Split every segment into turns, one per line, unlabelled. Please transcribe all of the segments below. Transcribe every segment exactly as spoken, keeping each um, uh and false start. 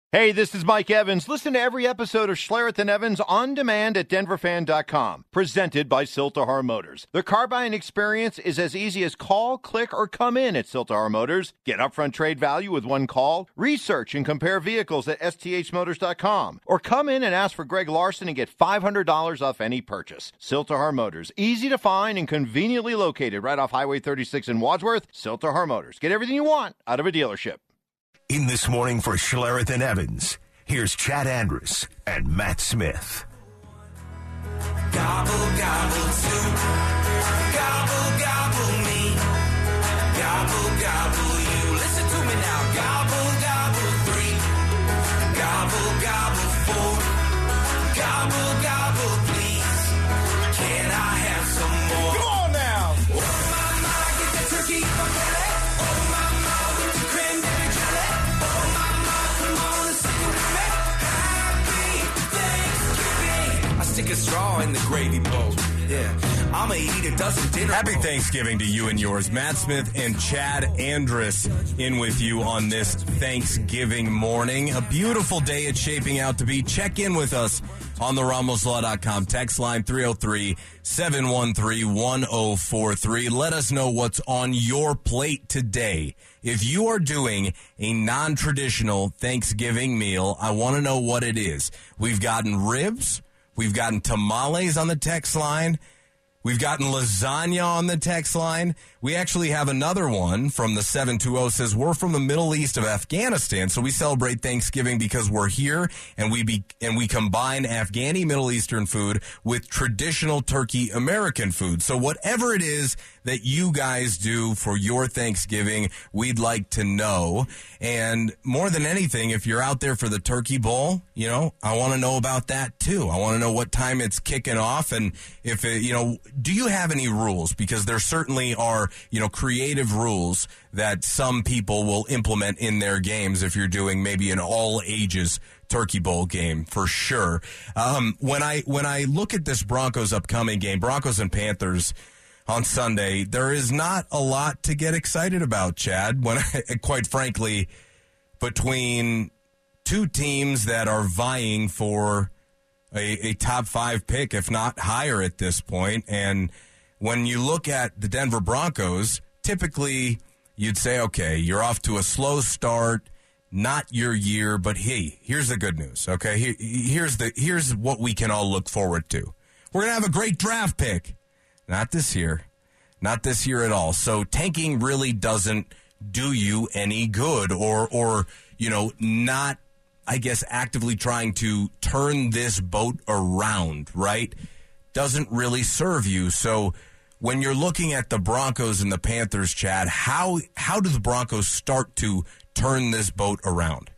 Hey, this is Mike Evans. Listen to every episode of Schlereth and Evans on demand at denver fan dot com. Presented by Siltahar Motors. The car buying experience is as easy as call, click, or come in at Siltahar Motors. Get upfront trade value with one call. Research and compare vehicles at S T H motors dot com. Or come in and ask for Greg Larson and get five hundred dollars off any purchase. Siltahar Motors. Easy to find and conveniently located right off Highway thirty-six in Wadsworth. Siltahar Motors. Get everything you want out of a dealership.
In This Morning for Schlereth and Evans, here's Chad Andrus and Matt Smith.
Gobble, gobble, soup. Gobble, gobble, me. Gobble, gobble, you. Listen to me now. Gobble, gobble, three. Gobble, gobble, four. Gobble, gobble, please. Can I have some more? Come on now. Oh, mama, get the turkey from belly. Oh, mama, with the cranberry jelly. Oh, mama, come on and sing with me. Happy Thanksgiving. I stick a straw in the gravy bowl. Yeah, I'ma eat a dozen dinner.
Happy Thanksgiving to you and yours. Matt Smith and Chad Andrus in with you on this Thanksgiving morning. A beautiful day it's shaping out to be. Check in with us on the ramos law dot com text line three oh three, seven one three, one oh four three. Let us know what's on your plate today. If you are doing a non-traditional Thanksgiving meal, I want to know what it is. We've gotten ribs. We've gotten tamales on the text line. We've gotten lasagna on the text line. We actually have another one from the seven two zero says, we're from the Middle East of Afghanistan, so we celebrate Thanksgiving because we're here, and we be, and we combine Afghani Middle Eastern food with traditional Turkey American food. So whatever it is that you guys do for your Thanksgiving, we'd like to know. And more than anything, if you're out there for the Turkey Bowl, you know, I want to know about that too. I want to know what time it's kicking off, and if it, you know, do you have any rules? Because there certainly are, you know, creative rules that some people will implement in their games if you're doing maybe an all ages Turkey Bowl game, for sure. Um, when I when I look at this Broncos upcoming game, Broncos and Panthers on Sunday, there is not a lot to get excited about, Chad. When I, quite frankly, between two teams that are vying for a, a top five pick, if not higher at this point. And when you look at the Denver Broncos, typically you'd say, okay, you're off to a slow start, not your year, but hey, here's the good news, okay? Here, here's the here's what we can all look forward to. We're going to have a great draft pick. Not this year. Not this year at all. So tanking really doesn't do you any good, or, or you know, not, I guess, actively trying to turn this boat around, right, doesn't really serve you. So when you're looking at the Broncos and the Panthers, Chad, how how do the Broncos start to turn this boat around?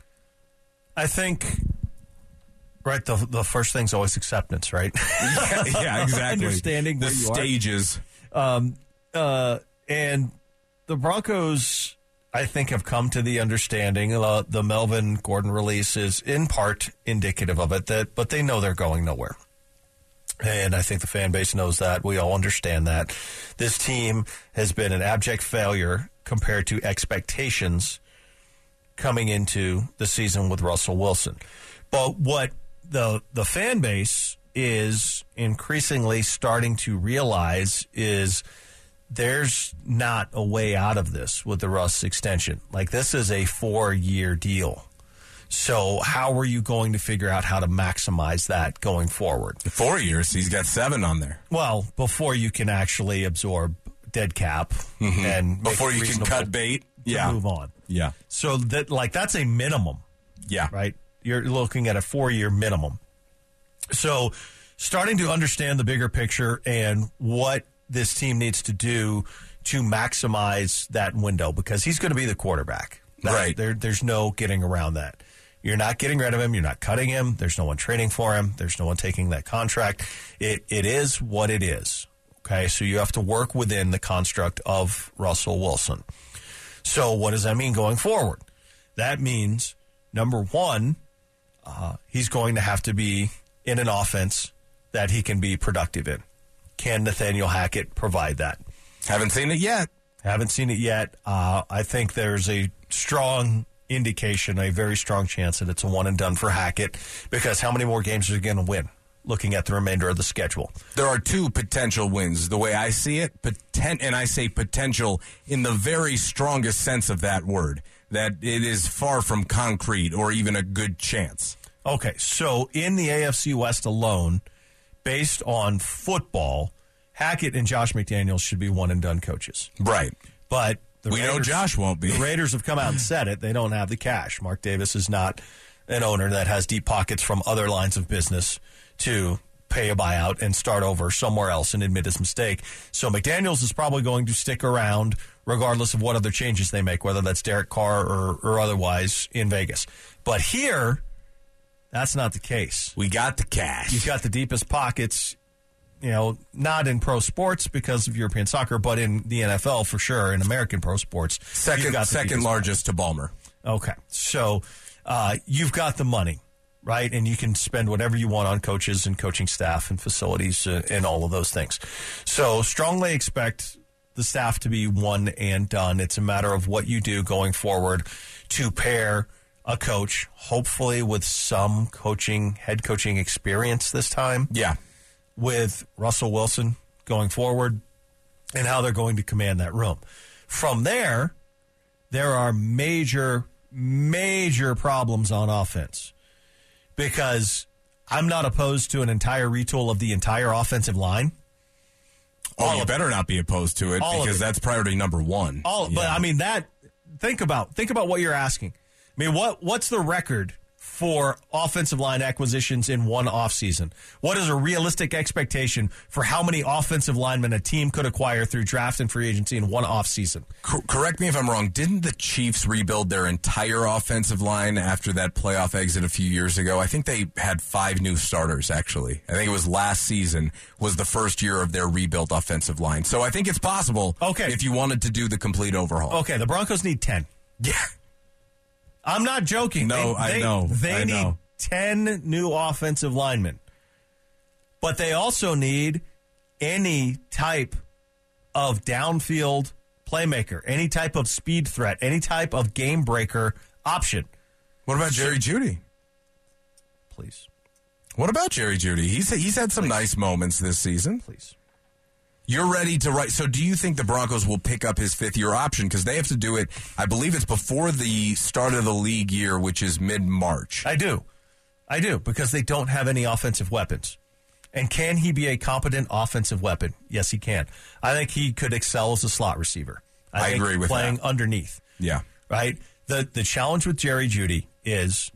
I think, right, the the first thing's always acceptance, right?
yeah, yeah, exactly.
Understanding
the
where you
stages.
Are. Um, uh, and the Broncos, I think, have come to the understanding. Uh, the Melvin Gordon release is in part indicative of it, that, but they know they're going nowhere. And I think the fan base knows that. We all understand that. This team has been an abject failure compared to expectations coming into the season with Russell Wilson. But what the the fan base is increasingly starting to realize is there's not a way out of this with the Russ extension. Like, this is a four-year deal. So how are you going to figure out how to maximize that going forward?
Four years, he's got seven on there.
Well, before you can actually absorb dead cap
mm-hmm.
and
before you can cut bait, yeah,
move on.
Yeah.
So that, like, that's a minimum.
Yeah.
Right? You're looking at a four-year minimum. So starting to understand the bigger picture and what this team needs to do to maximize that window, because he's going to be the quarterback. That,
right.
There, there's no getting around that. You're not getting rid of him. You're not cutting him. There's no one trading for him. There's no one taking that contract. It It is what it is. Okay, so you have to work within the construct of Russell Wilson. So what does that mean going forward? That means, number one, uh, he's going to have to be in an offense that he can be productive in. Can Nathaniel Hackett provide that?
Haven't seen it yet.
Haven't seen it yet. Uh, I think there's a strong indication, a very strong chance that it's a one and done for Hackett, because how many more games are he going to win looking at the remainder of the schedule?
There are two potential wins, the way I see it, poten- and I say potential in the very strongest sense of that word, that it is far from concrete or even a good chance.
Okay, so in the A F C West alone, based on football, Hackett and Josh McDaniels should be one and done coaches.
Right.
But the
we
Raiders,
know Josh won't be.
The Raiders have come out and said it. They don't have the cash. Mark Davis is not an owner that has deep pockets from other lines of business to pay a buyout and start over somewhere else and admit his mistake. So McDaniels is probably going to stick around regardless of what other changes they make, whether that's Derek Carr or, or otherwise in Vegas. But here, that's not the case.
We got the cash.
You've got the deepest pockets, you know, not in pro sports because of European soccer, but in the N F L for sure, in American pro sports.
Second, second largest pockets. To Ballmer.
Okay. So uh, you've got the money, right? And you can spend whatever you want on coaches and coaching staff and facilities uh, and all of those things. So strongly expect the staff to be one and done. It's a matter of what you do going forward to pair a coach, hopefully with some coaching, head coaching experience this time.
Yeah.
With Russell Wilson going forward and how they're going to command that room. From there, there are major, major problems on offense because I'm not opposed to an entire retool of the entire offensive line.
Oh,
All
you better not be opposed to it
All
because that's priority number one.
All,
yeah.
But I mean that. Think about think about what you're asking. I mean, what what's the record for offensive line acquisitions in one offseason? What is a realistic expectation for how many offensive linemen a team could acquire through draft and free agency in one offseason?
Co- correct me if I'm wrong. Didn't the Chiefs rebuild their entire offensive line after that playoff exit a few years ago? I think they had five new starters, actually. I think it was last season was the first year of their rebuilt offensive line. So I think it's possible
okay.
if you wanted to do the complete overhaul.
Okay, the Broncos need ten.
Yeah.
I'm not joking.
No,
they,
I
they,
know.
They
I
need
know.
ten new offensive linemen. But they also need any type of downfield playmaker, any type of speed threat, any type of game breaker option.
What about Jerry Jeudy?
Please.
What about Jerry Jeudy? He's he's had some
Please.
nice moments this season.
Please.
You're ready to write. So do you think the Broncos will pick up his fifth-year option? Because they have to do it, I believe it's before the start of the league year, which is mid-March.
I do. I do, because they don't have any offensive weapons. And can he be a competent offensive weapon? Yes, he can. I think he could excel as a slot receiver. I,
I
think
agree with
playing
that.
underneath.
Yeah.
Right? The the challenge with Jerry Jeudy is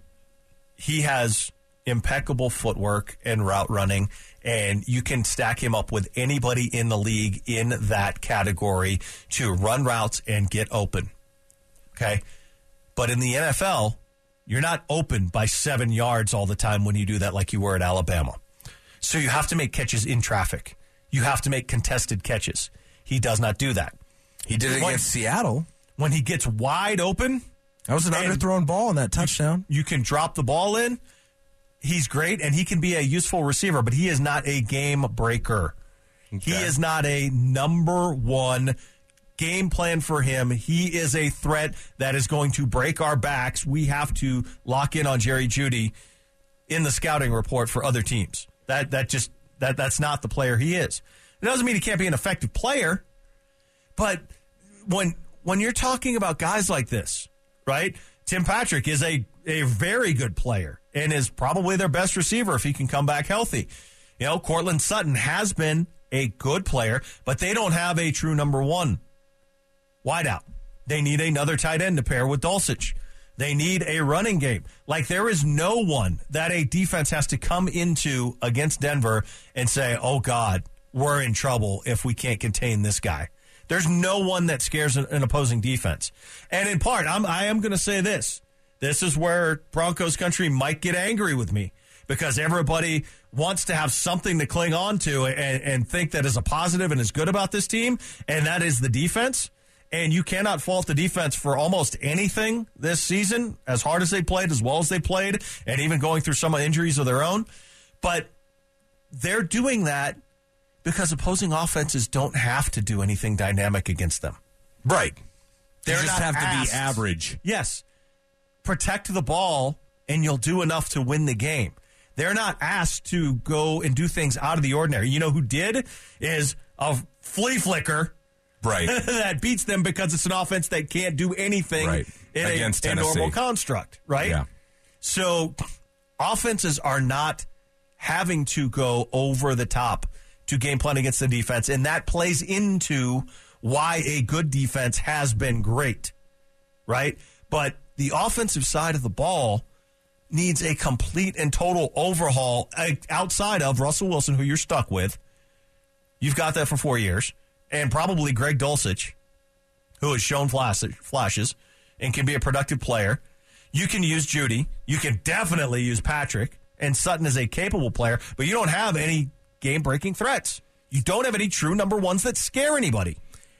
he has impeccable footwork and route running, and you can stack him up with anybody in the league in that category to run routes and get open. Okay? But in the N F L, you're not open by seven yards all the time when you do that like you were at Alabama. So you have to make catches in traffic. You have to make contested catches. He does not do that.
He did it
When-
against Seattle.
When he gets wide open,
That was an
And-
underthrown ball on that touchdown.
you can drop the ball in. He's great, and he can be a useful receiver, but he is not a game breaker. He
Okay.
is not a number one game plan for him. He is a threat that is going to break our backs. We have to lock in on Jerry Jeudy in the scouting report for other teams. That that just that that's not the player he is. It doesn't mean he can't be an effective player, but when when you're talking about guys like this, right? Tim Patrick is a, a very good player and is probably their best receiver if he can come back healthy. You know, Cortland Sutton has been a good player, but they don't have a true number one wideout. They need another tight end to pair with Dulcich. They need a running game. Like, there is no one that a defense has to come into against Denver and say, oh, God, we're in trouble if we can't contain this guy. There's no one that scares an, an opposing defense. And in part, I'm, I am going to say this. This is where Broncos country might get angry with me because everybody wants to have something to cling on to and, and think that is a positive and is good about this team, and that is the defense. And you cannot fault the defense for almost anything this season, as hard as they played, as well as they played, and even going through some injuries of their own. But they're doing that because opposing offenses don't have to do anything dynamic against them.
Right. They
They're
just
not
have
asked.
to be average.
Yes. protect the ball and you'll do enough to win the game. They're not asked to go and do things out of the ordinary. You know who did is a flea flicker
right.
that beats them because it's an offense that can't do anything
right.
in
against
a, a normal construct, right?
Yeah.
So offenses are not having to go over the top to game plan against the defense, and that plays into why a good defense has been great, right? But the offensive side of the ball needs a complete and total overhaul outside of Russell Wilson, who you're stuck with. You've got that for four years. And probably Greg Dulcich, who has shown flashes and can be a productive player. You can use Judy. You can definitely use Patrick. And Sutton is a capable player. But you don't have any game-breaking threats. You don't have any true number ones that scare anybody.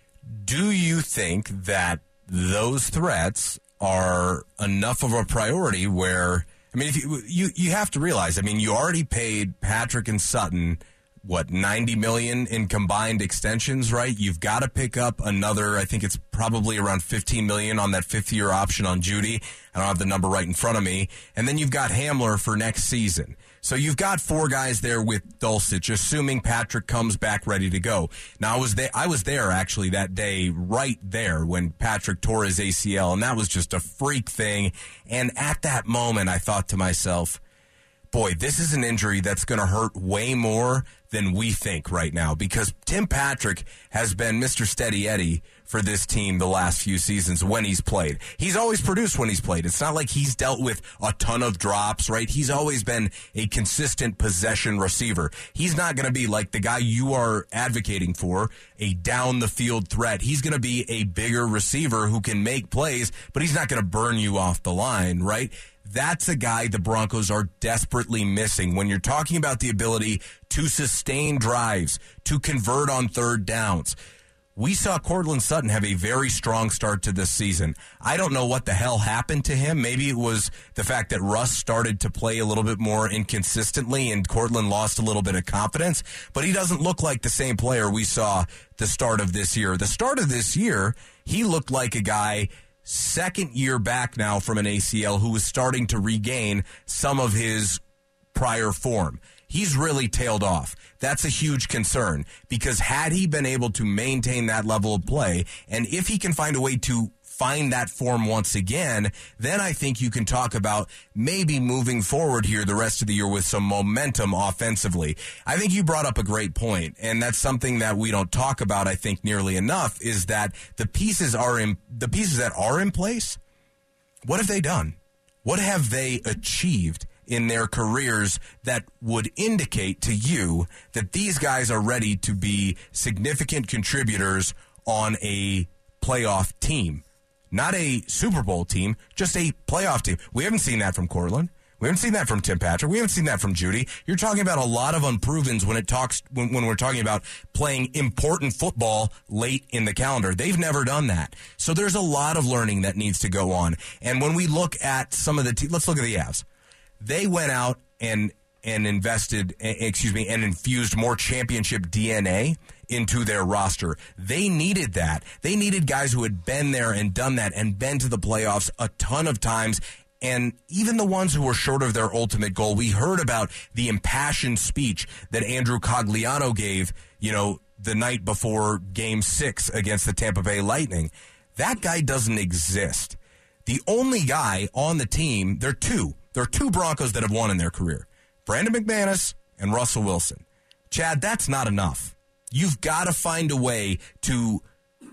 Do you think that those threats are enough of a priority where... I mean, if you, you you have to realize, I mean, you already paid Patrick and Sutton, what, ninety million dollars in combined extensions, right? You've got to pick up another, I think it's probably around fifteen million dollars on that fifth-year option on Judy. I don't have the number right in front of me. And then you've got Hamler for next season. So you've got four guys there with Dulcich, assuming Patrick comes back ready to go. Now, I was there, I was there actually that day, right there, when Patrick tore his A C L, and that was just a freak thing. And at that moment, I thought to myself, boy, this is an injury that's going to hurt way more than we think right now, because Tim Patrick has been Mister Steady Eddie for this team the last few seasons when he's played. He's always produced when he's played. It's not like he's dealt with a ton of drops, right? He's always been a consistent possession receiver. He's not going to be like the guy you are advocating for, a down-the-field threat. He's going to be a bigger receiver who can make plays, but he's not going to burn you off the line, right? That's a guy the Broncos are desperately missing when you're talking about the ability to sustain drives, to convert on third downs. We saw Courtland Sutton have a very strong start to this season. I don't know what the hell happened to him. Maybe it was the fact that Russ started to play a little bit more inconsistently and Courtland lost a little bit of confidence, but he doesn't look like the same player we saw the start of this year. The start of this year, he looked like a guy second year back now from an A C L who was starting to regain some of his prior form. He's really tailed off. That's a huge concern because had he been able to maintain that level of play, and if he can find a way to find that form once again, then I think you can talk about maybe moving forward here the rest of the year with some momentum offensively. I think you brought up a great point, and that's something that we don't talk about, I think, nearly enough, is that the pieces are in the pieces that are in place. What have they done? What have they achieved in their careers that would indicate to you that these guys are ready to be significant contributors on a playoff team? Not a Super Bowl team, just a playoff team. We haven't seen that from Courtland. We haven't seen that from Tim Patrick. We haven't seen that from Judy. You're talking about a lot of unprovens when it talks when, when we're talking about playing important football late in the calendar. They've never done that. So there's a lot of learning that needs to go on. And when we look at some of the te- let's look at the Avs. They went out and and invested, excuse me, and infused more championship D N A into their roster. They needed that. They needed guys who had been there and done that and been to the playoffs a ton of times. And even the ones who were short of their ultimate goal, we heard about the impassioned speech that Andrew Cogliano gave, you know, the night before game six against the Tampa Bay Lightning. That guy doesn't exist. The only guy on the team, there are two. There are two Broncos that have won in their career. Brandon McManus and Russell Wilson. Chad, that's not enough. You've got to find a way to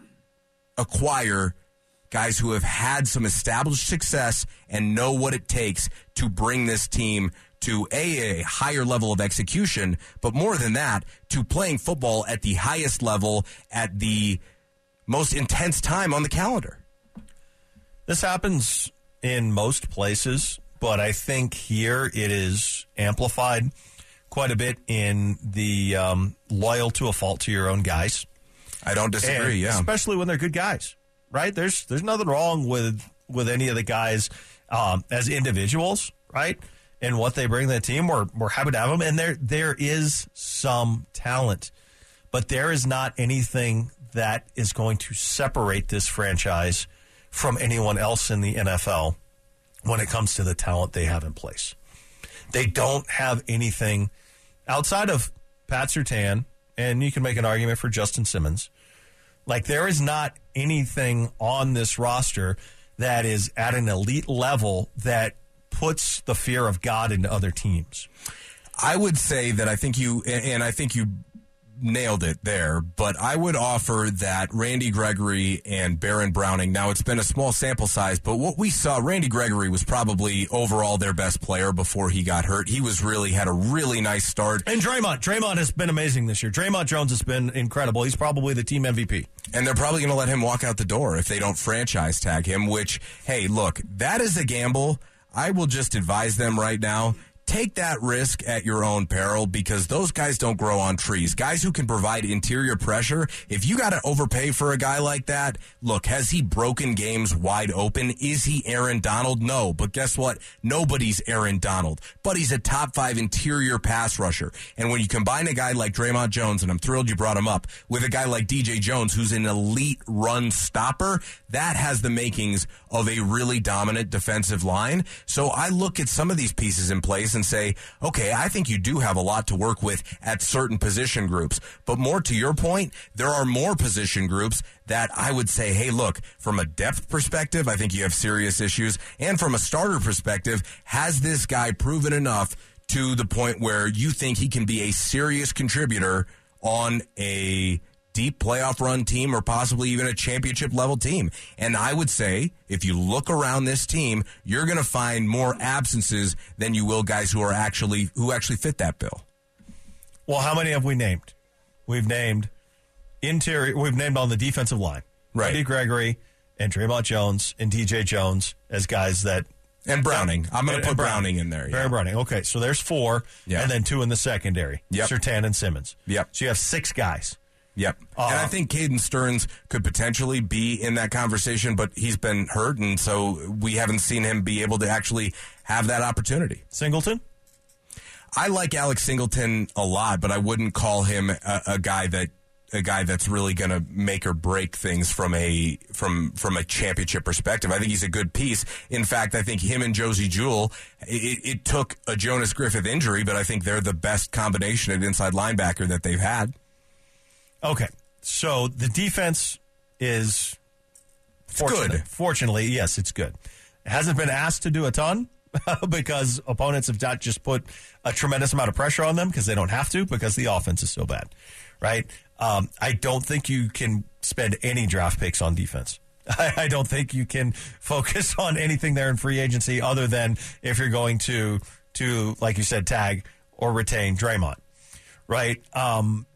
acquire guys who have had some established success and know what it takes to bring this team to a, a higher level of execution, but more than that, to playing football at the highest level at the most intense time on the calendar.
This happens in most places, but I think here it is amplified quite a bit in the um, loyal to a fault to your own guys.
I don't disagree,
and
yeah.
Especially when they're good guys, right? There's there's nothing wrong with, with any of the guys um, as individuals, right? And what they bring to the team. We're, we're happy to have them. And there there is some talent, but there is not anything that is going to separate this franchise from anyone else in the N F L when it comes to the talent they have in place. They don't have anything outside of Pat Surtain, and you can make an argument for Justin Simmons. Like, there is not anything on this roster that is at an elite level that puts the fear of God into other teams.
I would say that I think you, and I think you nailed it there, but I would offer that Randy Gregory and Baron Browning, now it's been a small sample size, but what we saw, Randy Gregory was probably overall their best player before he got hurt. He was really, had a really nice start.
And Draymond, Draymond has been amazing this year. Draymond Jones has been incredible. He's probably the team M V P.
And they're probably going to let him walk out the door if they don't franchise tag him, which, hey, look, that is a gamble. I will just advise them right now. Take that risk at your own peril because those guys don't grow on trees. Guys who can provide interior pressure, if you got to overpay for a guy like that, look, has he broken games wide open? Is he Aaron Donald? No, but guess what? Nobody's Aaron Donald, but he's a top five interior pass rusher. And when you combine a guy like Draymond Jones, and I'm thrilled you brought him up, with a guy like D J Jones, who's an elite run stopper, that has the makings of a really dominant defensive line. So I look at some of these pieces in place and say, okay, I think you do have a lot to work with at certain position groups. But more to your point, there are more position groups that I would say, hey, look, from a depth perspective, I think you have serious issues. And from a starter perspective, has this guy proven enough to the point where you think he can be a serious contributor on a deep playoff run team or possibly even a championship level team? And I would say if you look around this team, you're going to find more absences than you will guys who are actually who actually fit that bill.
Well, how many have we named? We've named interior. We've named on the defensive line,
right?
Randy Gregory and Draymond Jones and D J Jones as guys that.
And Browning. I'm going to put Browning. Browning in there.
Barry
yeah.
Browning. Okay, so there's four,
yeah.
and then two in the secondary.
Yep.
Surtain and Simmons.
Yep.
So you have six guys.
Yep.
Uh,
and I think Caden Stearns could potentially be in that conversation, but he's been hurt, and so we haven't seen him be able to actually have that opportunity.
Singleton?
I like Alex Singleton a lot, but I wouldn't call him a, a guy that a guy that's really going to make or break things from a from from a championship perspective. I think he's a good piece. In fact, I think him and Josie Jewell, it, it took a Jonas Griffith injury, but I think they're the best combination at inside linebacker that they've had.
Okay, so the defense is fortunate.
good.
Fortunately, yes, it's good. It hasn't been asked to do a ton because opponents have not just put a tremendous amount of pressure on them because they don't have to because the offense is so bad, right? Um, I don't think you can spend any draft picks on defense. I, I don't think you can focus on anything there in free agency other than if you're going to, to like you said, tag or retain Draymond, right? Um,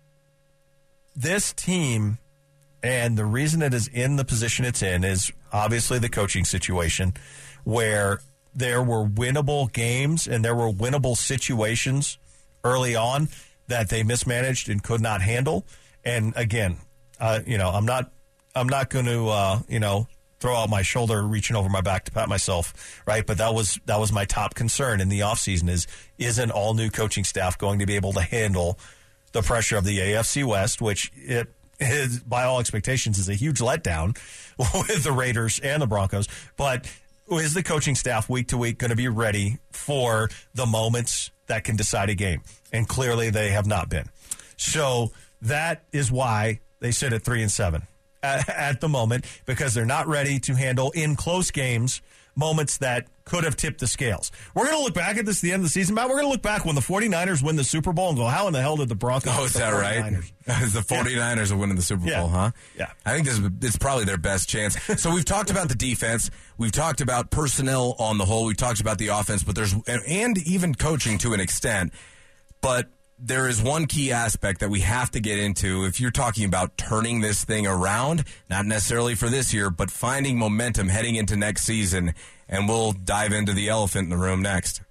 This team, and the reason it is in the position it's in is obviously the coaching situation where there were winnable games and there were winnable situations early on that they mismanaged and could not handle. And again, uh, you know, I'm not, I'm not going to, uh, you know, throw out my shoulder, reaching over my back to pat myself, right? But that was that was my top concern in the offseason is, is an all-new coaching staff going to be able to handle the pressure of the A F C West, which it is, by all expectations, is a huge letdown with the Raiders and the Broncos. But is the coaching staff week to week going to be ready for the moments that can decide a game? And clearly they have not been. So that is why they sit at three and seven at, at the moment, because they're not ready to handle in close games moments that could have tipped the scales. We're going to look back at this at the end of the season, Matt. We're going to look back when the 49ers win the Super Bowl and go, how in the hell did the Broncos
Oh, is that right? The 49ers yeah. are winning the Super
yeah.
Bowl, huh?
Yeah.
I think this is it's probably their best chance. So we've talked about the defense. We've talked about personnel on the whole. We've talked about the offense, but there's and even coaching to an extent. But there is one key aspect that we have to get into if you're talking about turning this thing around, not necessarily for this year, but finding momentum heading into next season. And we'll dive into the elephant in the room next.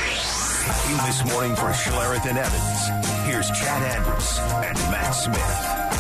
In this morning for Schlereth and Evans, here's Chad Andrus and Matt Smith.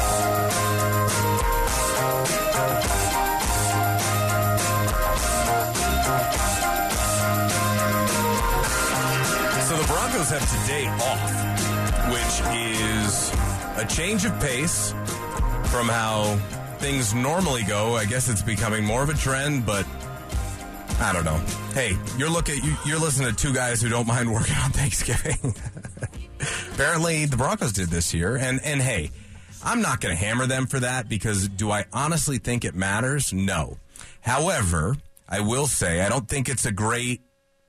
So the Broncos have today off, which is a change of pace from how things normally go. I guess it's becoming more of a trend, but I don't know. Hey, you're looking. You, you're listening to two guys who don't mind working on Thanksgiving. Apparently, the Broncos did this year, and and hey, I'm not going to hammer them for that because do I honestly think it matters? No. However, I will say I don't think it's a great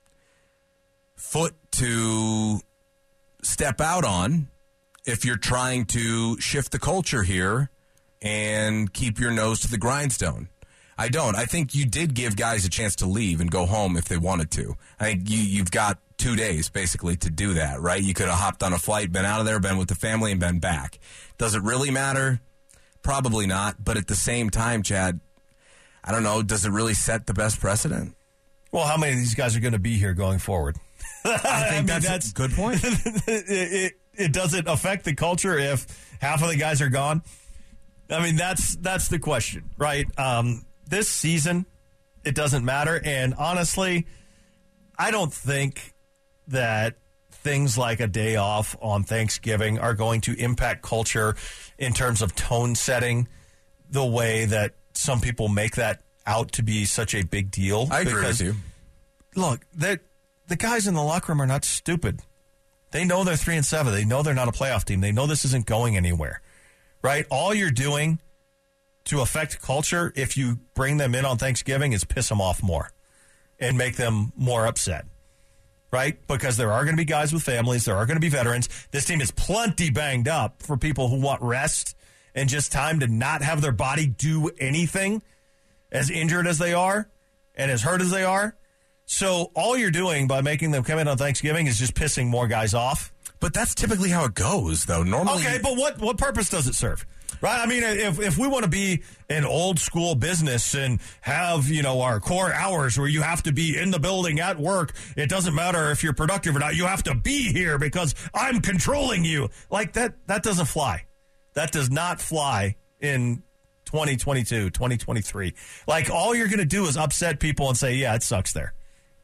foot to step out on if you're trying to shift the culture here and keep your nose to the grindstone. I don't. I think you did give guys a chance to leave and go home if they wanted to. I think you, you've got two days, basically, to do that, right? You could have hopped on a flight, been out of there, been with the family, and been back. Does it really matter? Probably not. But at the same time, Chad, I don't know, does it really set the best precedent?
Well, how many of these guys are going to be here going forward?
I think
I mean,
that's,
that's
a good point.
it, it, it doesn't affect the culture if half of the guys are gone. I mean, that's that's the question, right? Um, this season, it doesn't matter. And honestly, I don't think that things like a day off on Thanksgiving are going to impact culture in terms of tone setting the way that some people make that out to be such a big deal.
I agree
because,
with you.
Look, the guys in the locker room are not stupid. They know they're three and seven. They know they're not a playoff team. They know this isn't going anywhere, right? All you're doing to affect culture, if you bring them in on Thanksgiving, is piss them off more and make them more upset, right? Because there are going to be guys with families. There are going to be veterans. This team is plenty banged up for people who want rest and just time to not have their body do anything, as injured as they are and as hurt as they are. So all you're doing by making them come in on Thanksgiving is just pissing more guys off.
But that's typically how it goes, though. Normally,
okay, but what, what purpose does it serve? Right? I mean, if if we want to be an old school business and have, you know, our core hours where you have to be in the building at work, it doesn't matter if you're productive or not. You have to be here because I'm controlling you. Like that, that doesn't fly. That does not fly in twenty twenty-two, twenty twenty-three. Like, all you're going to do is upset people and say, yeah, it sucks there.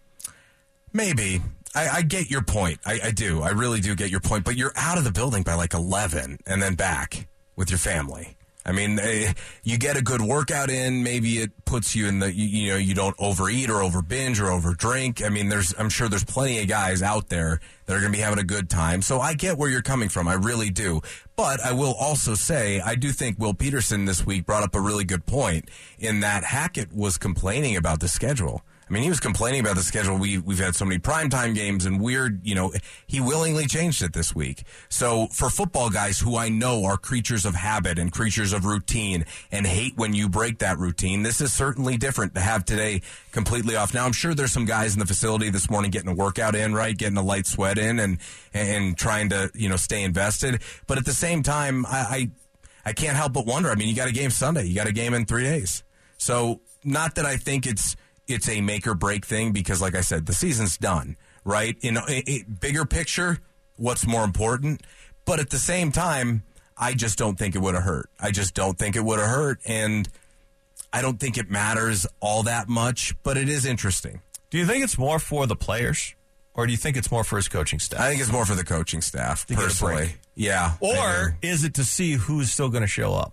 Maybe. I, I get your point. I, I do. I really do get your point. But you're out of the building by like eleven and then back with your family. I mean, uh, you get a good workout in. Maybe it puts you in the, you, you know, you don't overeat or over binge or over drink. I mean, there's, I'm sure there's plenty of guys out there that are going to be having a good time. So I get where you're coming from. I really do. But I will also say, I do think Will Peterson this week brought up a really good point in that Hackett was complaining about the schedule. I mean, he was complaining about the schedule. We, we've had so many primetime games and weird, you know, he willingly changed it this week. So for football guys who I know are creatures of habit and creatures of routine and hate when you break that routine, this is certainly different to have today completely off. Now, I'm sure there's some guys in the facility this morning getting a workout in, right? Getting a light sweat in and, and trying to, you know, stay invested. But at the same time, I, I, I can't help but wonder. I mean, you got a game Sunday. You got a game in three days. So not that I think it's, it's a make or break thing because, like I said, the season's done, right? In a, a bigger picture, what's more important? But at the same time, I just don't think it would have hurt. I just don't think it would have hurt, and I don't think it matters all that much, but it is interesting.
Do you think it's more for the players, or do you think it's more for his coaching staff?
I think it's more for the coaching staff,
to
personally. Yeah.
Or is it to see who's still going to show up?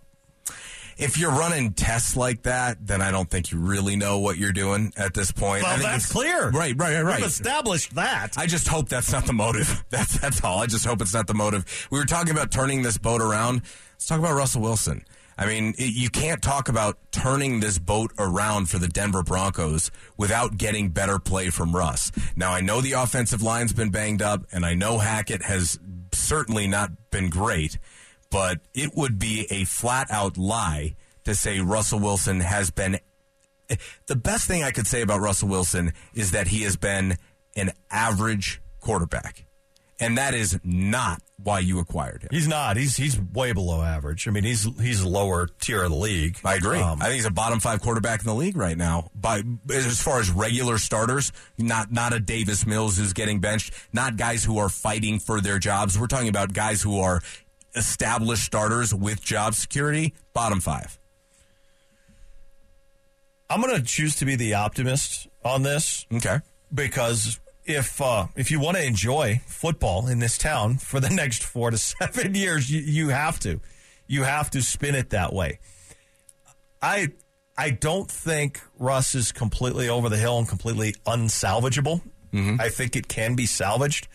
If you're running tests like that, then I don't think you really know what you're doing at this point.
Well,
I think
that's clear.
Right, right, right, right.
We've established that.
I just hope that's not the motive. That's that's all. I just hope it's not the motive. We were talking about turning this boat around. Let's talk about Russell Wilson. I mean, it, you can't talk about turning this boat around for the Denver Broncos without getting better play from Russ. Now, I know the offensive line's been banged up, and I know Hackett has certainly not been great, but it would be a flat-out lie to say Russell Wilson has been... The best thing I could say about Russell Wilson is that he has been an average quarterback. And that is not why you acquired him.
He's not. He's he's way below average. I mean, he's he's a lower tier of the league.
I agree.
Um,
I think he's a bottom five quarterback in the league right now. By as far as regular starters, not not a Davis Mills who's getting benched, not guys who are fighting for their jobs. We're talking about guys who are established starters with job security. Bottom five.
I'm going to choose to be the optimist on this.
Okay.
Because if uh, if you want to enjoy football in this town for the next four to seven years, you, you have to. You have to spin it that way. I I don't think Russ is completely over the hill and completely unsalvageable. Mm-hmm. I think it can be salvaged.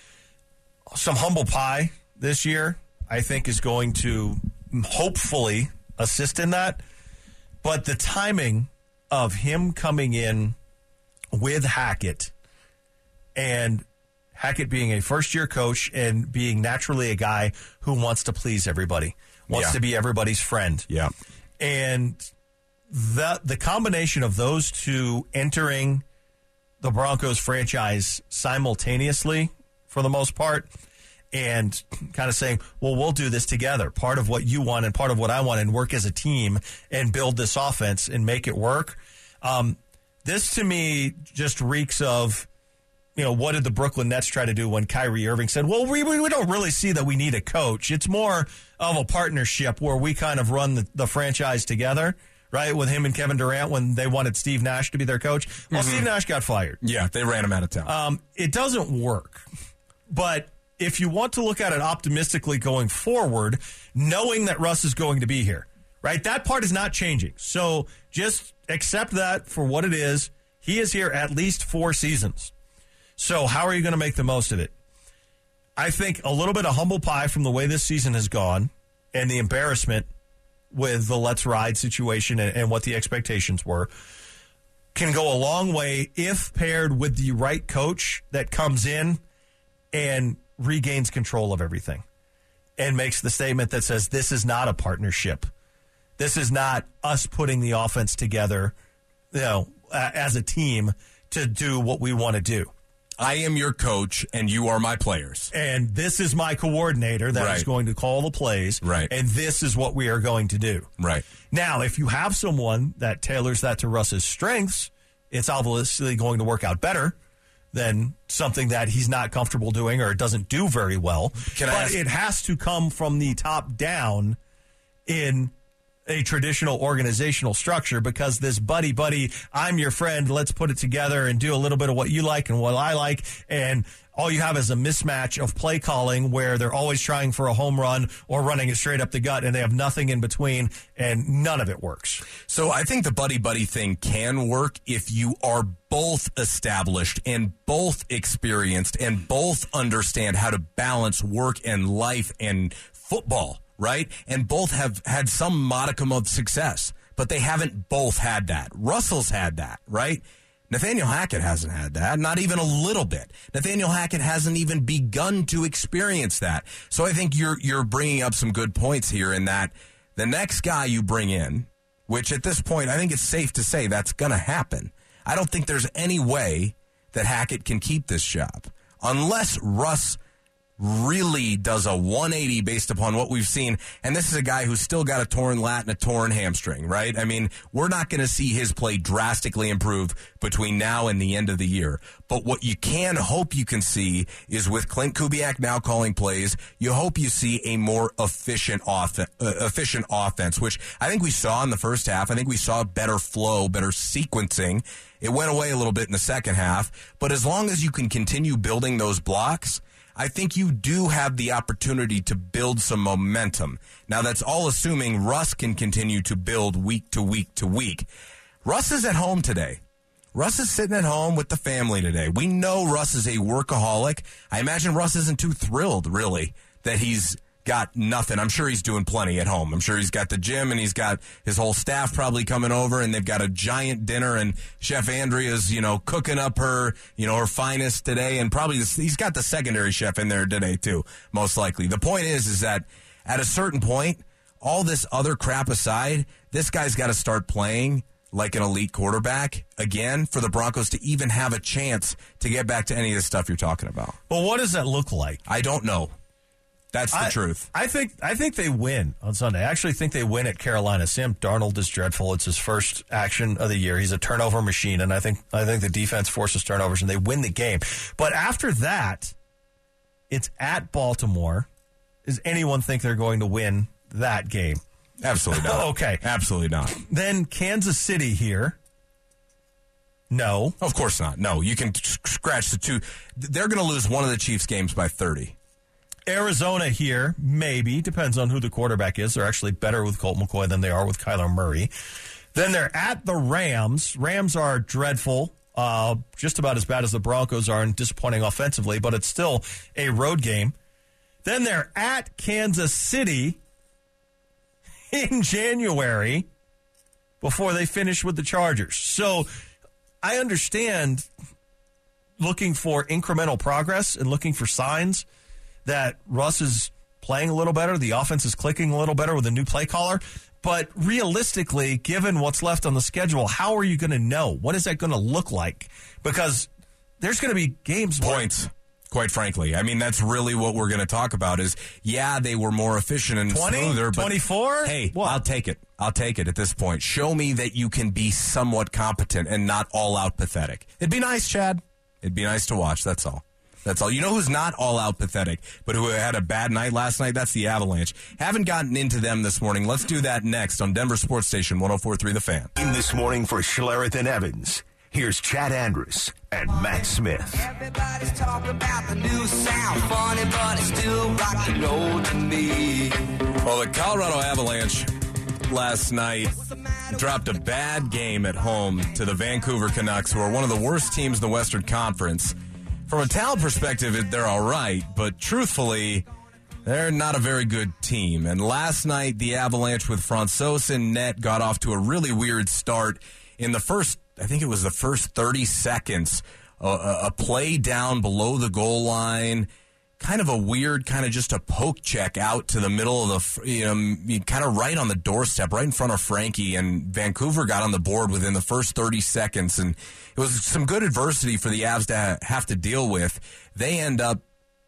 Some humble pie this year, I think, is going to hopefully assist in that. But the timing of him coming in with Hackett, and Hackett being a first-year coach and being naturally a guy who wants to please everybody, wants
yeah.
to be everybody's friend.
Yeah.
And the the combination of those two entering the Broncos franchise simultaneously, for the most part, and kind of saying, well, we'll do this together. Part of what you want and part of what I want, and work as a team and build this offense and make it work. Um, this, to me, just reeks of, you know, what did the Brooklyn Nets try to do when Kyrie Irving said, well, we, we don't really see that we need a coach. It's more of a partnership where we kind of run the, the franchise together, right, with him and Kevin Durant when they wanted Steve Nash to be their coach. Well, mm-hmm. Steve Nash got fired.
Yeah, they ran him out of town.
Um, it doesn't work. But if you want to look at it optimistically going forward, knowing that Russ is going to be here, right, that part is not changing. So just accept that for what it is. He is here at least four seasons. So how are you going to make the most of it? I think a little bit of humble pie from the way this season has gone and the embarrassment with the Let's Ride situation and, and what the expectations were can go a long way if paired with the right coach that comes in and regains control of everything and makes the statement that says this is not a partnership. This is not us putting the offense together, you know, uh, as a team to do what we want to do.
I am your coach, and you are my players.
And this is my coordinator that
right.
is going to call the plays.
Right.
And this is what we are going to do.
Right.
Now, if you have someone that tailors that to Russ's strengths, it's obviously going to work out better than something that he's not comfortable doing or doesn't do very well.
Can I
but
ask-
it has to come from the top down in a traditional organizational structure, because this buddy buddy, I'm your friend, let's put it together and do a little bit of what you like and what I like, and all you have is a mismatch of play calling where they're always trying for a home run or running it straight up the gut, and they have nothing in between, and none of it works.
So I think the buddy buddy thing can work if you are both established and both experienced and both understand how to balance work and life and football, right? And both have had some modicum of success, but they haven't both had that. Russell's had that, right? Nathaniel Hackett hasn't had that, not even a little bit. Nathaniel Hackett hasn't even begun to experience that. So I think you're you're bringing up some good points here in that the next guy you bring in, which at this point I think it's safe to say that's going to happen. I don't think there's any way that Hackett can keep this job unless Russ really does a one eighty based upon what we've seen. And this is a guy who's still got a torn lat and a torn hamstring, right? I mean, we're not going to see his play drastically improve between now and the end of the year. But what you can hope you can see is with Clint Kubiak now calling plays, you hope you see a more efficient off- uh, efficient offense, which I think we saw in the first half. I think we saw better flow, better sequencing. It went away a little bit in the second half. But as long as you can continue building those blocks, I think you do have the opportunity to build some momentum. Now, that's all assuming Russ can continue to build week to week to week. Russ is at home today. Russ is sitting at home with the family today. We know Russ is a workaholic. I imagine Russ isn't too thrilled, really, that he's got nothing. I'm sure he's doing plenty at home. I'm sure he's got the gym and he's got his whole staff probably coming over and they've got a giant dinner and Chef Andrea's, you know, cooking up her, you know, her finest today, and probably this, he's got the secondary chef in there today too, most likely. The point is, is that at a certain point, all this other crap aside, this guy's got to start playing like an elite quarterback again for the Broncos to even have a chance to get back to any of the stuff you're talking about.
Well, what does that look like?
I don't know. That's the
I,
truth.
I think I think they win on Sunday. I actually think they win at Carolina. Sam Darnold is dreadful. It's his first action of the year. He's a turnover machine, and I think I think the defense forces turnovers, and they win the game. But after that, it's at Baltimore. Does anyone think they're going to win that game?
Absolutely not.
Okay.
Absolutely not.
Then Kansas City here. No.
Of course not. No, you can scratch the two. They're going to lose one of the Chiefs games by thirty.
Arizona here, maybe. Depends on who the quarterback is. They're actually better with Colt McCoy than they are with Kyler Murray. Then they're at the Rams. Rams are dreadful, uh, just about as bad as the Broncos are and disappointing offensively, but it's still a road game. Then they're at Kansas City in January before they finish with the Chargers. So I understand looking for incremental progress and looking for signs that Russ is playing a little better, the offense is clicking a little better with a new play caller. But realistically, given what's left on the schedule, how are you going to know? What is that going to look like? Because there's going to be games.
Points, quite frankly. I mean, that's really what we're going to talk about is, yeah, they were more efficient and
twenty,
smoother. But
twenty-four?
Hey,
what?
I'll take it. I'll take it at this point. Show me that you can be somewhat competent and not all-out pathetic. It'd be nice, Chad. It'd be nice to watch, that's all. That's all. You know who's not all-out pathetic, but who had a bad night last night? That's the Avalanche. Haven't gotten into them this morning. Let's do that next on Denver Sports Station one oh four point three The Fan.
In this morning for Schlereth and Evans, here's Chad Andrus and Matt Smith.
Everybody's talking about the new sound, funny, but it's still rock and roll to me.
Well, the Colorado Avalanche last night dropped a bad game at home to the Vancouver Canucks, who are one of the worst teams in the Western Conference. From a talent perspective, they're all right, but truthfully, they're not a very good team. And last night, the Avalanche with Francouz in net got off to a really weird start. In the first, I think it was the first thirty seconds, a, a play down below the goal line, kind of a weird, kind of just a poke check out to the middle of the, you know, kind of right on the doorstep, right in front of Frankie, and Vancouver got on the board within the first thirty seconds, and it was some good adversity for the Avs to ha- have to deal with. They end up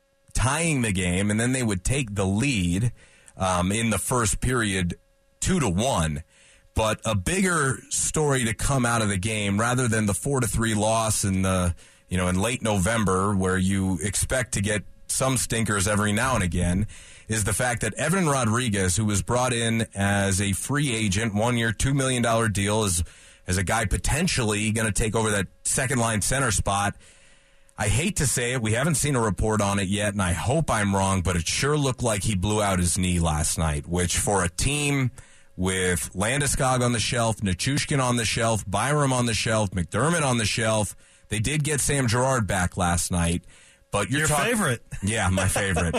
tying the game, and then they would take the lead um, in the first period two to one. But a bigger story to come out of the game, rather than the four to three loss in the, you know, in late November, where you expect to get some stinkers every now and again, is the fact that Evan Rodriguez, who was brought in as a free agent, one year, two million dollars deal, is as a guy potentially going to take over that second line center spot. I hate to say it, we haven't seen a report on it yet, and I hope I'm wrong, but it sure looked like he blew out his knee last night, which for a team with Landeskog on the shelf, Nichushkin on the shelf, Byram on the shelf, McDermott on the shelf, they did get Sam Girard back last night. But you're
Your
talk-
favorite.
Yeah, my favorite.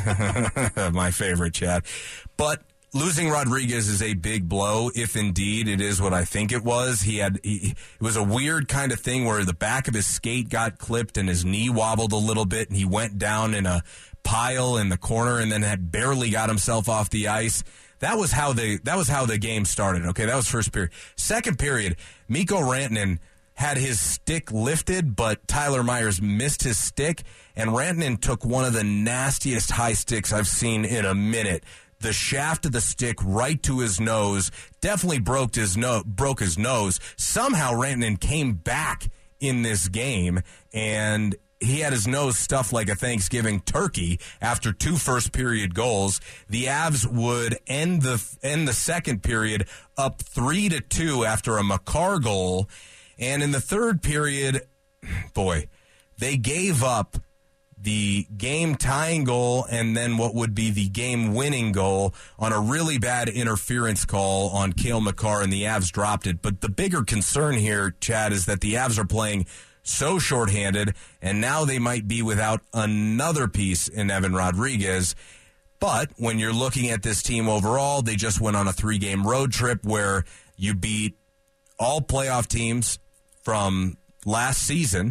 my, my favorite, Chad. But losing Rodriguez is a big blow, if indeed it is what I think it was. He had he, it was a weird kind of thing where the back of his skate got clipped and his knee wobbled a little bit, and he went down in a pile in the corner and then had barely got himself off the ice. That was how the that was how the game started. Okay, that was first period. Second period, Mikko Rantanen had his stick lifted, but Tyler Myers missed his stick, and Rantanen took one of the nastiest high sticks I've seen in a minute. The shaft of the stick right to his nose, definitely broke his no- broke his nose. Somehow Rantanen came back in this game, and he had his nose stuffed like a Thanksgiving turkey after two first period goals. The Avs would end the end the second period up three to two after a Makar goal. And in the third period, boy, they gave up the game-tying goal and then what would be the game-winning goal on a really bad interference call on Cale Makar, and the Avs dropped it. But the bigger concern here, Chad, is that the Avs are playing so shorthanded, and now they might be without another piece in Evan Rodriguez. But when you're looking at this team overall, they just went on a three-game road trip where you beat all playoff teams from last season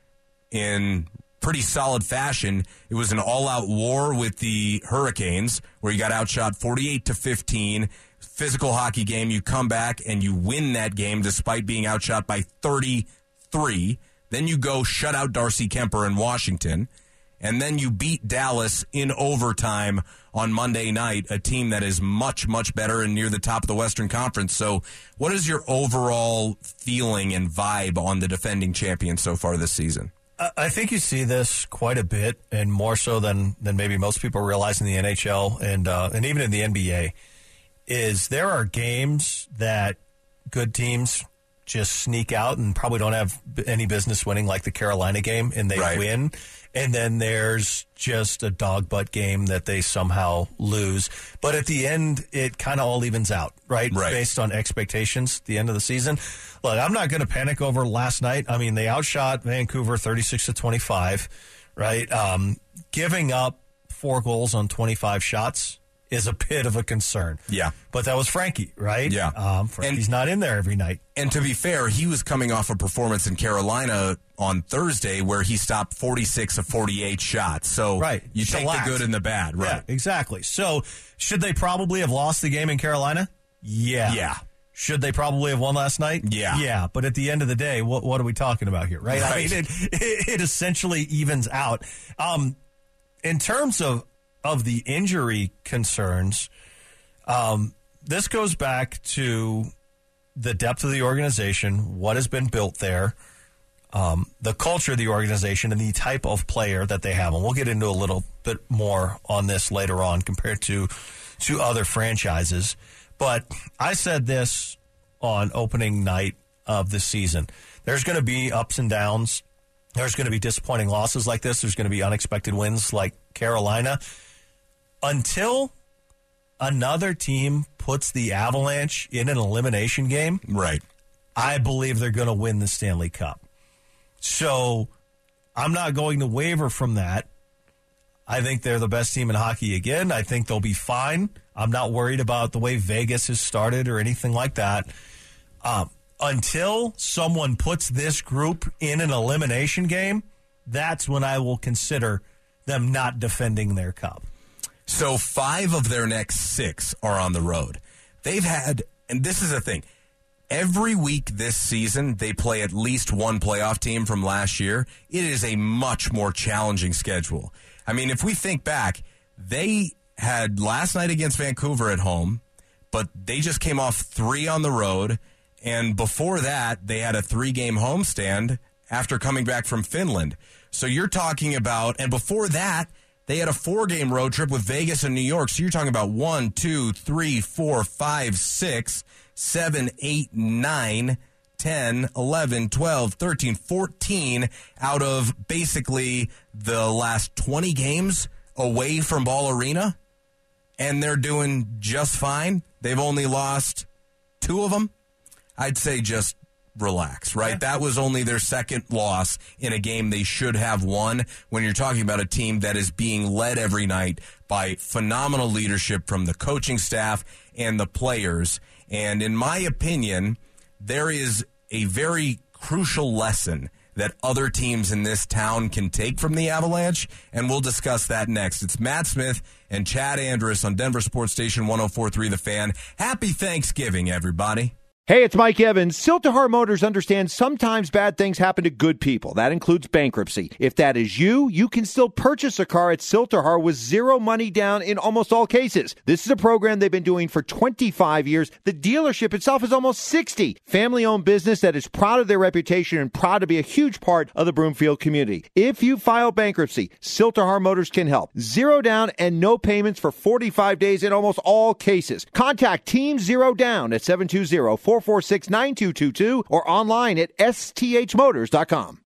in pretty solid fashion. It was an all-out war with the Hurricanes where you got outshot forty-eight to fifteen. Physical hockey game, you come back and you win that game despite being outshot by thirty-three. Then you go shut out Darcy Kemper in Washington. And then you beat Dallas in overtime on Monday night, a team that is much, much better and near the top of the Western Conference. So what is your overall feeling and vibe on the defending champions so far this season?
I think you see this quite a bit, and more so than, than maybe most people realize in the N H L and uh, and even in the N B A, is there are games that good teams just sneak out and probably don't have any business winning, like the Carolina game, and they
Right.
win. And then there's just a dog butt game that they somehow lose. But at the end, it kind of all evens out, right?
Right.
Based on expectations at the end of the season. Look, I'm not going to panic over last night. I mean, they outshot Vancouver thirty-six to twenty-five, right? Um, giving up four goals on twenty-five shots is a bit of a concern.
Yeah.
But that was Frankie, right?
Yeah.
Um, Frankie's
And-
not in there every night.
And to be fair, he was coming off a performance in Carolina on Thursday where he stopped forty-six of forty-eight shots. So
Right.
you take
Shellacked.
the good and the bad, right?
Yeah, exactly. So should they probably have lost the game in Carolina? Yeah.
Yeah.
Should they probably have won last night?
Yeah.
Yeah. But at the end of the day, what what are we talking about here, right? I
Right.
mean, it, it, it essentially evens out. Um, in terms of, of the injury concerns, um, this goes back to the depth of the organization, what has been built there, um, the culture of the organization, and the type of player that they have. And we'll get into a little bit more on this later on compared to to other franchises. But I said this on opening night of the season. There's going to be ups and downs. There's going to be disappointing losses like this. There's going to be unexpected wins like Carolina. Until another team puts the Avalanche in an elimination game,
Right.
I believe they're going to win the Stanley Cup. So I'm not going to waver from that. I think they're the best team in hockey again. I think they'll be fine. I'm not worried about the way Vegas has started or anything like that. Um, until someone puts this group in an elimination game, that's when I will consider them not defending their cup.
So five of their next six are on the road. They've had, and this is the thing, every week this season they play at least one playoff team from last year. It is a much more challenging schedule. I mean, if we think back, they had last night against Vancouver at home, but they just came off three on the road, and before that they had a three-game homestand after coming back from Finland. So you're talking about, and before that, they had a four-game road trip with Vegas and New York. So you're talking about one, two, three, four, five, six, seven, eight, nine, ten, eleven, twelve, thirteen, fourteen out of basically the last twenty games away from Ball Arena. And they're doing just fine. They've only lost two of them. I'd say just relax, right? Yeah. That was only their second loss in a game they should have won when you're talking about a team that is being led every night by phenomenal leadership from the coaching staff and the players. And in my opinion, there is a very crucial lesson that other teams in this town can take from the Avalanche, and we'll discuss that next. It's Matt Smith and Chad Andrus on Denver Sports Station one oh four point three The Fan. Happy Thanksgiving, everybody.
Hey, it's Mike Evans. Siltahar Motors understands sometimes bad things happen to good people. That includes bankruptcy. If that is you, you can still purchase a car at Siltahar with zero money down in almost all cases. This is a program they've been doing for twenty-five years. The dealership itself is almost sixty. Family-owned business that is proud of their reputation and proud to be a huge part of the Broomfield community. If you file bankruptcy, Siltahar Motors can help. Zero down and no payments for forty-five days in almost all cases. Contact Team Zero Down at seven two zero, four four six, nine two two two or online at s t h motors dot com.